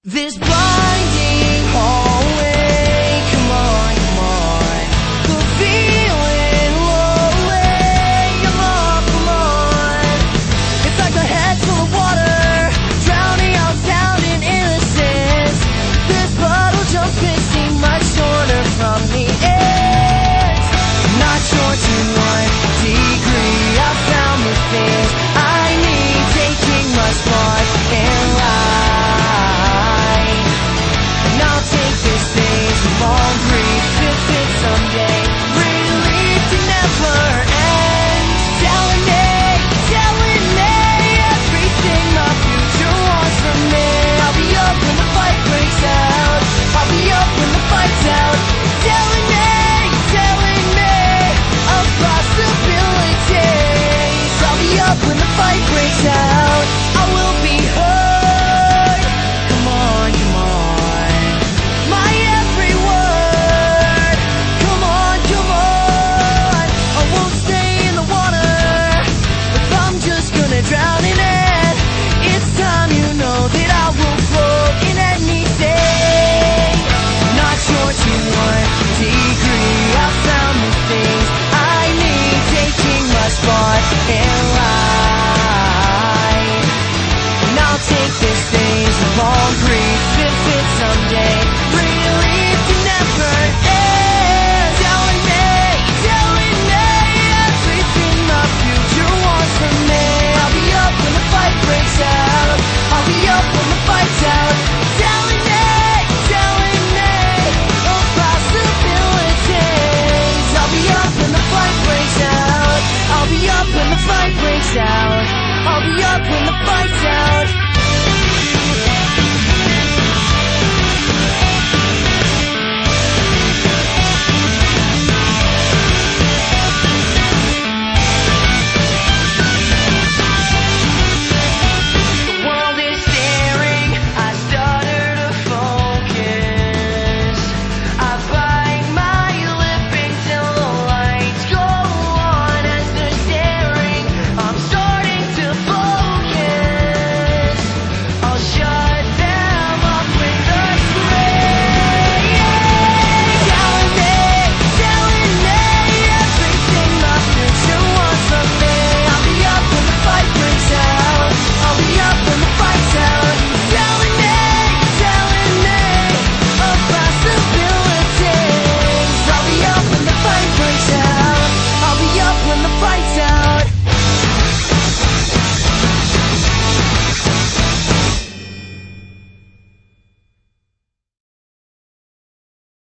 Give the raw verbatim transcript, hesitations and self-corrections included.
This blinding hallway, come on, come on. The feeling lonely, come on, come on. It's like my head's full of water, drowning out sound and innocence. This puddle just couldn't seem much shorter from the edge. Not sure to what degree I found the things I need, taking much part in life. Long grief, if it someday relief to never end. Telling me, telling me everything my future wants from me. I'll be up when the fight breaks out. I'll be up when the fight's out. Telling me, telling me of possibilities. I'll be up when the fight breaks out. I will be heard. Come on, come on. Drowning in, it's time you know that I will float in anything. Not sure to what degree I found the things I need, taking much part in life. And I'll take this thing, some long grief, if it's someday